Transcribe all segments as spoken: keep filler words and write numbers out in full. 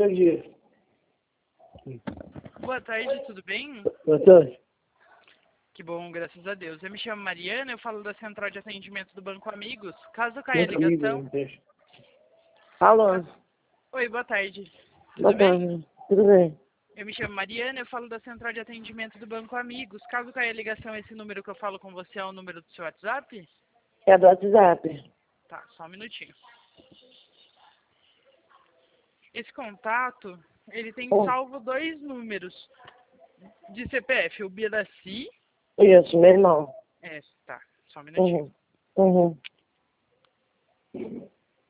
Bom dia. Boa tarde, tudo bem? Boa tarde. Que bom, graças a Deus. Eu me chamo Mariana, eu falo da Central de Atendimento do Banco Amigos. Caso caia a ligação... Alô. Oi, boa tarde. Tudo Boa bem? tarde. Tudo bem? Eu me chamo Mariana, eu falo da Central de Atendimento do Banco Amigos. Caso caia a ligação, esse número que eu falo com você é o número do seu WhatsApp? É do WhatsApp. Tá, só um minutinho. Esse contato, ele tem Oh. salvo dois números de C P F, o Biraci... Isso, meu irmão. É, tá, só um minutinho. Uhum. Uhum.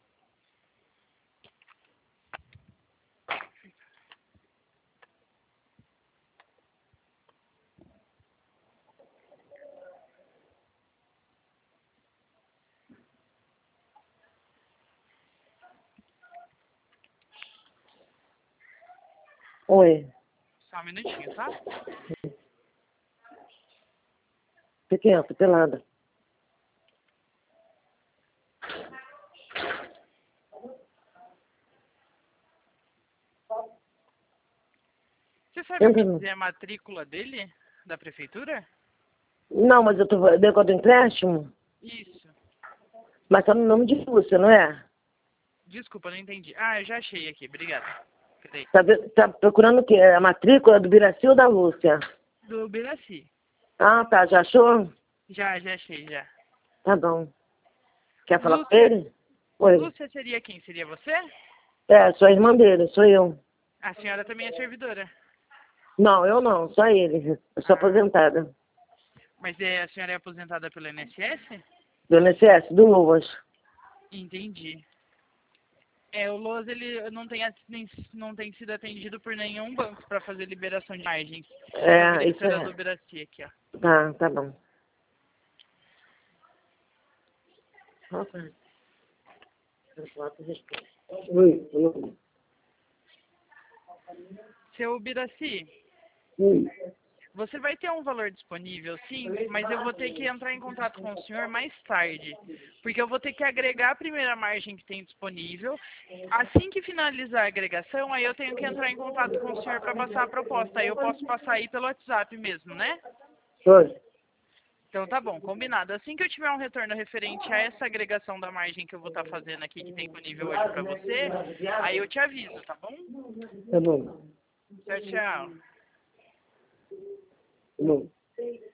Oi. Só um minutinho, tá? Pequena, pelada. Você sabe me Uhum. dizer a matrícula dele, da prefeitura? Não, mas eu tô deu do empréstimo, Isso. mas tá no nome de Lúcia, não é? Desculpa, não entendi. Ah, eu já achei aqui, obrigado. Peraí. Tá, ve- tá procurando o quê? A matrícula do Biraci ou da Lúcia? Do Biraci. Ah, tá. Já achou? Já, já achei, já. Tá bom. Quer falar com Lúcia, ele? Oi. Lúcia seria quem? Seria você? É, sou a irmã dele, sou eu. A senhora também é servidora. Não, eu não, só ele. Eu sou Ah, aposentada. mas é, a senhora é aposentada pelo I N S S? Do I N S S, do Luvas. Entendi. É, o Loas, ele não tem, at- nem- não tem sido atendido por nenhum banco para fazer liberação de margens. Eu É, veria que isso era do é. Biraci aqui, ó. Tá, tá bom. Nossa. Oi, oi. Seu Biraci, Oi. você vai ter um valor disponível, sim, mas eu vou ter que entrar em contato com o senhor mais tarde, porque eu vou ter que agregar a primeira margem que tem disponível. Assim que finalizar a agregação, aí eu tenho que entrar em contato com o senhor para passar a proposta. Aí eu posso passar aí pelo WhatsApp mesmo, né? Oi. Então tá bom, combinado. Assim que eu tiver um retorno referente a essa agregação da margem que eu vou estar fazendo aqui, que tem disponível hoje para você, aí eu te aviso, tá bom? Tá bom. Tchau, tchau. Tá bom.